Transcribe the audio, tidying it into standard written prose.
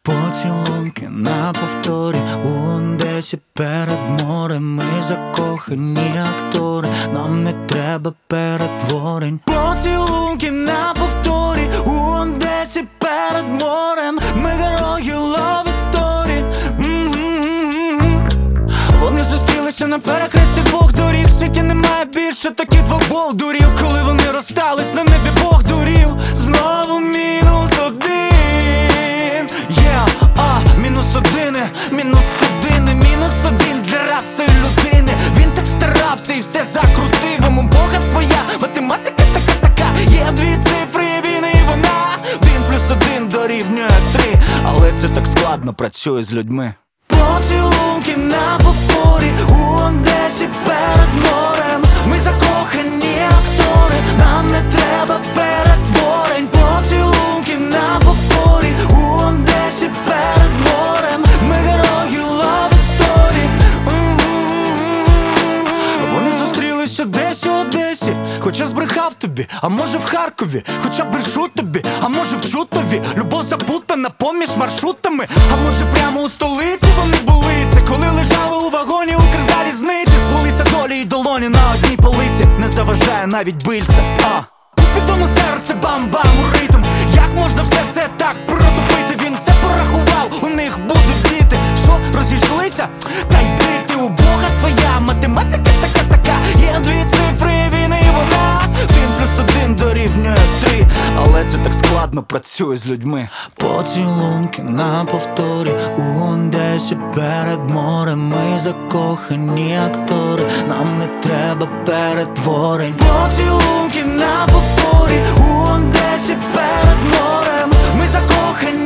Поцілунки на повторі у Одесі перед морем. Ми закохані актори, нам не треба перетворень. Поцілунки на повторі у Одесі перед морем. Ми герої love story. Вони зустрілися на перехресті двох доріг. В світі немає більше таких двох болдурів. Коли вони розстались, на небі Бог дурів. Знову мінус один. Мінус один для раси людини. Він так старався і все закрутив. Йому Бога своя, математика така. Є дві цифри, він і вона. 1+1 дорівнює 3. Але це так складно працює з людьми. Поцілунки на повторі у Одесі перед морем. Ми закохані актори, нам не треба перетворень. Поцілунки на повторі у Одесі перед морем. Ми герої love story. Вони зустрілися десь у Одесі, хоча збрехав тобі, а може в Харкові. Хоча брешу тобі, а може в Чутові. Любов запутана поміж маршрутами. А може прямо у столиці вони були. Це коли лежали у вагоні Укрзалізниці. Сплелися долі і долоні на одній полиці. Не заважає навіть бильце. Підомо серце бам-бам у ритм. Як можна все це так протопити? Він все порахував, у них будуть діти. Що, розійшлися? Та йди ти, у Бога своя математика така. Є дві цифри, він і вона. 1+1 дорівнює 3. Але це так складно працює з людьми. Поцілунки на повторі у Одесі перед морем. Ми закохані актори, нам не треба перетворень. Поцілунки на повторі у Одесі перед морем. Ми закохані